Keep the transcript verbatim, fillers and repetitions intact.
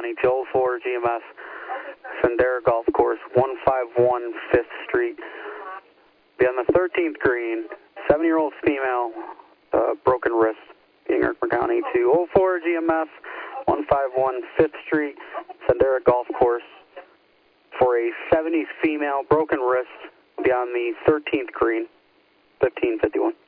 County to oh four G M S, Sendera Golf Course, one five one fifth Street. Be on the thirteenth green, seven-year-old female, uh, broken wrist, being Herkimer County to oh four G M S, one five one fifth Street, Sendera Golf Course. For a seventies female, broken wrist, be on the thirteenth green, fifteen fifty-one.